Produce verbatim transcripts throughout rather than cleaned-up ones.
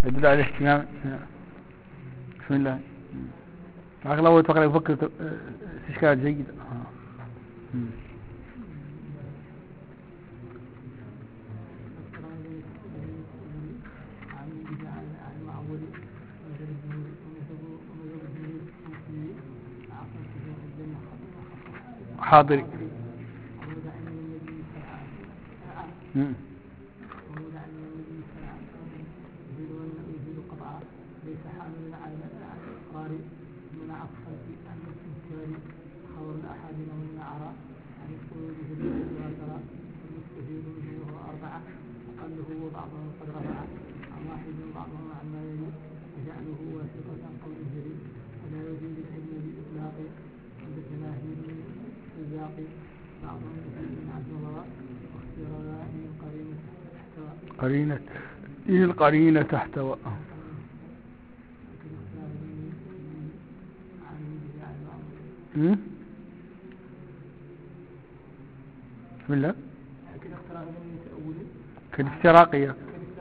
يدل على اهتمام. بسم الله. معك الله وتوكل يفكر استشكال جيد. حاضري. امم ليس حاملا على الإقرار من عقل أن الإنكار خبر الأحد ومن عرى عن الخروج في الواترة المستفيد منه وهو أربعة أقله وبعضهم قد رفع عن واحد وبعضهم عن ما يلي وجعله واسطة قول جريء ولا يزيد العلم بالإطلاق عند الجماهير من السياق بعضهم يزيد من عبد الله واختيار من قرينة تحتوى قرينة إيه القرينة تحتوى بسم الله. كالافتراقية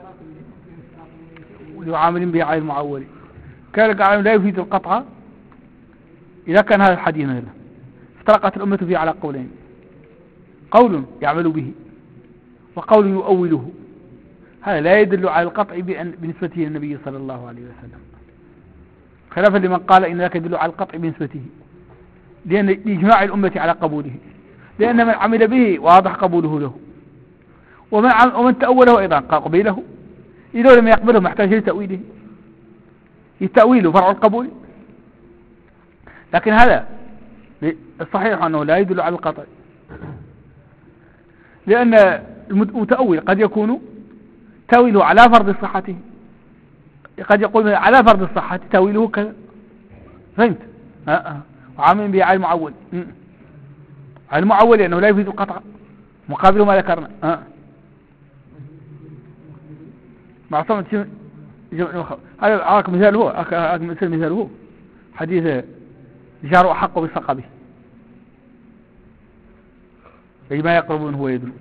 ويعامل به على المعول كان قال لا يفيد القطع إذا كان هذا الحديث مثلا افترقت الأمة فيه على قولين، قول يعمل به وقول يؤوله، هذا لا يدل على القطع بنسبته للنبي صلى الله عليه وسلم، خلافا لمن قال إن ذاك يدل على القطع بنسبته، لأن إجماع الأمة على قبوله، لأن من عمل به واضح قبوله له، ومن, ومن تأوله أيضا قبيله، إذا لم يقبله محتاج لتأويله، التأويل فرع القبول. لكن هذا الصحيح أنه لا يدل على القطع، لأن المتأول قد يكون تأويله على فرض صحته، قد يقول على فرض الصحة تأويله كذا، فهمت؟ أه أه. وعامل به على المعول، على المعول لأنه لا يفيد القطع مقابله ما ذكرنا. أه. معصومة هذا أراك مثال هو أراك مثال مثال هو حديث جار أحق بالثقبه، أي ما يقرب منه هو يدل.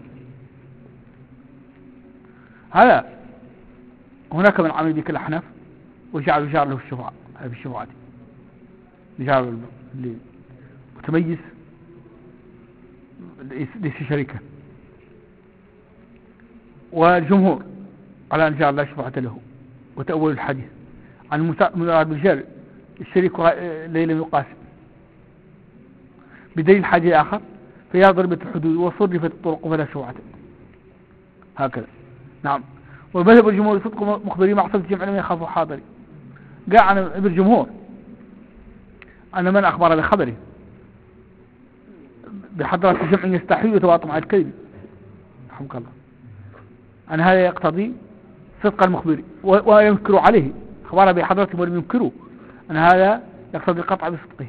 هذا هناك من عمل بك الأحناف وجعل جار له الشفعاء، هذه الشفعاء جار اللي متميز ليس شريكا، والجمهور على أن جعل لا شفعة له، وتأول الحديث عن المراد بالجار الشريك ليلة يقاسم بدليل الحديث آخر فيها ضربت الحدود وصرفت الطرق فلا شفعة، هكذا. نعم. ومذهب الجمهور صدق مخبري مع صدق جمع لم يخافوا حاضري، جاء عن الجمهور أن من أخبر بخبره بحضرة الجمع يستحيل وتواطم على الكذب، رحمك الله، أن هذا يقتضي صدق المخبر وينكر عليه، أخبر بحضرته ولم ينكره، أن هذا يقتضي القطع بصدقه.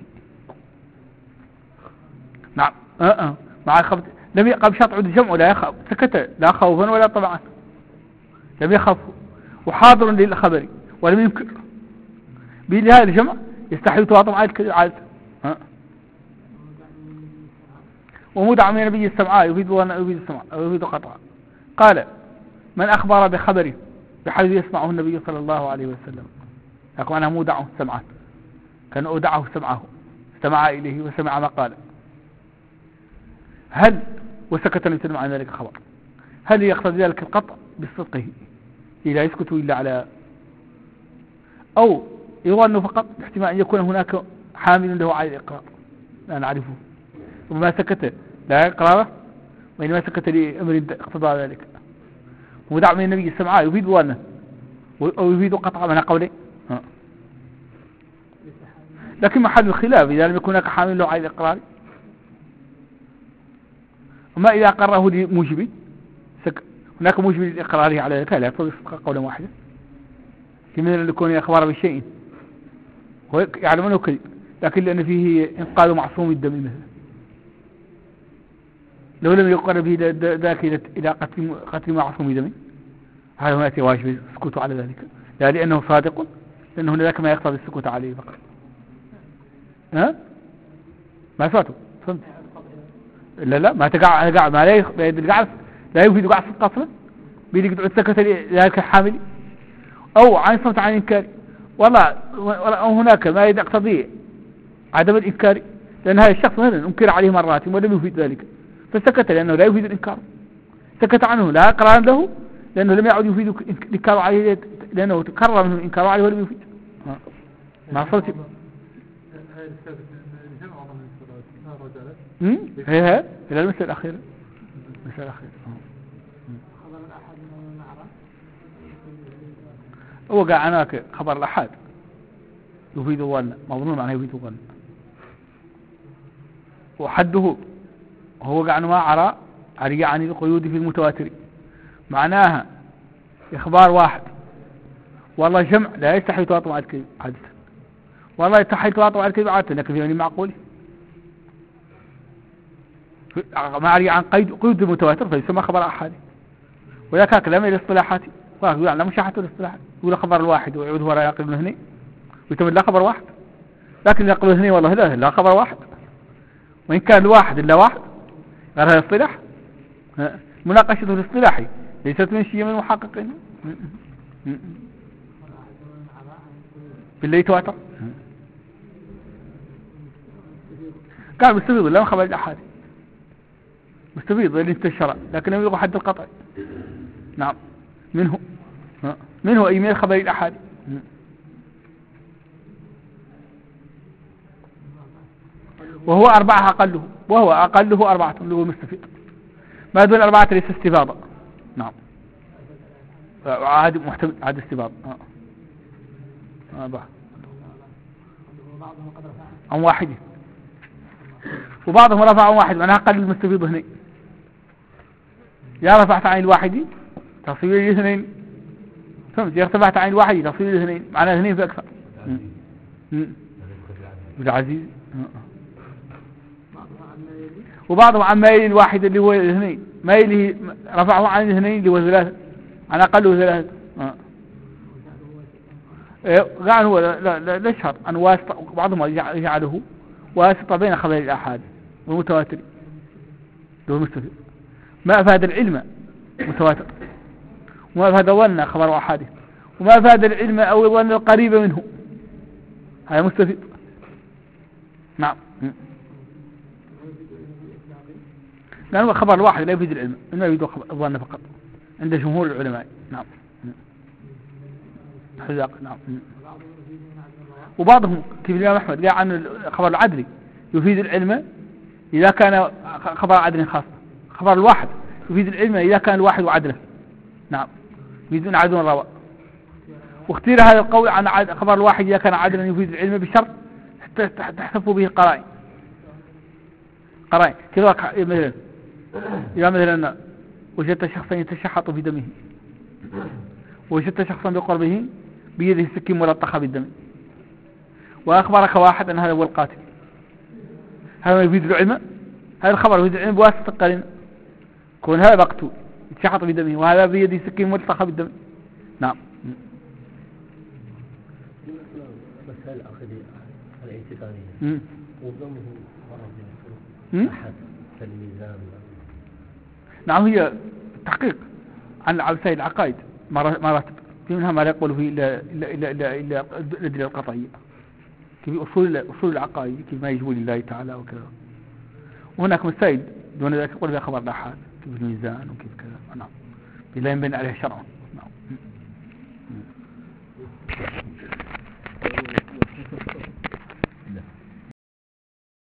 نعم. أه أه. مع خبط لم يقع بشرط عود الجمع ولا يخاف، سكت لا خوفا ولا طمعا، لم يخاف وحاضر للخبر ولم ينكر، بهذا الجمع يستحيل تواطم عادة. أه. ومدع من النبي السمعاء يفيد يفيد السمع يفيد قطعا، قال من أخبر بخبره بحيث يسمعه النبي صلى الله عليه وسلم، يقول أنا مودعه سمعه، كان أودعه سمعه، استمع إليه وسمع ما قال، هل وسكت لم يسلم عن ذلك خبر، هل يقتضي ذلك القطع بصدقه لا يسكت إلا على، أو يظن فقط احتمال أن يكون هناك حامل له على الإقرار لا نعرفه، وما سكت لا إقراره وإنما سكت لأمر اقتضى ذلك. ودع من النبي السمعاء يفيد وانا أو يفيد قطع من قوله. لكن محل الخلاف إذا لم يكن هناك حامل له على الإقرار، وما إذا قرره لموجب هناك موجب لإقراره على ذلك لا يقتضي صدق قولا واحدا، كما أن يكون أخبار بشيء هو يعلم أنه كذب، لكن لأن فيه إنقاذ معصوم الدم مثلا، لو لم يقر به ذاك إلى قتل قتل معصوم الدم، هذا هنا واجب السكوت على ذلك، لا لأنه صادق، لأنه ذاك ما يقتضي السكوت عليه فقط. ها ما فاتوا فهمت؟ لا لا ما تقع قاع ما لا يقع لا يفيد قاع صدق أصلا، بيدك سكت ذلك الحامل، أو عن صمت عن إنكار، والله أو هناك ما يقتضي عدم الإنكار، لأن هذا الشخص مثلا أنكر عليه مرات ولم يفيد ذلك فسكت لأنه لا يفيد الإنكار، سكت عنه لا إقرارا له لأنه لم يعد يفيد الإنكار عليه لأنه تكرر منه الإنكار عليه ولم يفيد. ما صرت هاي الثابت من جمع عظم الصلاة ما رجعت امم هي هي إلى المسألة الأخيرة المسألة الأخيرة خبر الأحد من المعرة وقع هناك خبر الأحد يفيد الظن، مظنون معناه يفيد الظن، وحده هو قع ما عرى عري عن القيود في المتواتر، معناها إخبار واحد والله جمع لا يستحي تواطؤ على الكذب عادة، والله يستحي تواطؤ على الكذب عادة، لكن في معقول ما عري عن قيد قيود المتواتر فيسمى خبر أحادي، وذاك كلام الاصطلاحات ويقول على مشاحة الاصطلاحات، يقول خبر الواحد ويعود وراء يقل من هنا ويتمد لا خبر واحد، لكن يقل من هنا والله لا لا خبر واحد، وإن كان الواحد إلا واحد غير هذا الاصطلاح مناقشته الاصطلاحي ليست من شيء من المحققين بالله يتواتر قال مستفيض لا خبر الأحادي مستفيض اللي انتشر لكن يبلغ حد القطع. نعم منه منه أي من الخبر الأحادي. وهو أربعة أقله، وهو أقله أربعة اللي هو المستفيض، ما دون أربعة ليس استفاضة. نعم عاد محتمل عاد استفاضة آه. آه عن واحد، وبعضهم رفع عن واحد معناها قل المستفيض هنا، يا رفعت عن الواحد تصوير الاثنين، فهمت؟ يا رفعت عن الواحد تصوير الاثنين معناها اثنين فأكثر بالعزيز. وبعضهم عن مايل الواحد اللي هو الاثنين، مايله رفعه عن الاثنين اللي هو ثلاثة، عن أقله ثلاثة آه. قال هو لا لا لا يشهر أن واسطة، بعضهم يجعله واسطة بين خبر الأحاد والمتواتر له المستفيد، ما أفاد العلم متواتر، وما أفاد ظن خبر أحاده، وما أفاد العلم أو ظن القريب منه هذا مستفيد. نعم لأنه خبر الواحد لا يفيد العلم إنما يفيد الظن فقط عند جمهور العلماء. نعم حذاق. نعم وبعضهم كيف الإمام أحمد قال عن خبر العدل يفيد العلم إذا كان خبر عدل خاص، خبر الواحد يفيد العلم إذا كان الواحد وعدله. نعم يفيدون عدل الرواء، واختير هذا القول عن خبر الواحد إذا كان عدلا يفيد العلم بشرط تحتفوا به قرائن قرائن كذا مثلا إذا مثلا وجدت شخصا يتشحط في دمه، وجدت شخصا بقربه بيده سكين ملطخة بالدم، وأخبرك واحد أن هذا هو القاتل، هذا يفيد العلم، هذا الخبر يفيد العلم بواسطة القرين، كون هذا مقتول يتشحط في دمه وهذا بيده سكين ملطخة بالدم. نعم مسألة أخذية الاعتقادية وضمه مرض أحد الميزان. نعم هي تحقيق عن وسائل العقائد مراتب، في منها ما لا يقول فيه إلا إلا إلا إلا الأدلة القطعية كيف أصول أصول العقائد كيف ما يجب لله تعالى وكذا، وهناك مسائل دون ذلك يقول فيها خبر الآحاد كيف الميزان وكيف كذا. نعم لا ينبني عليه شرعا.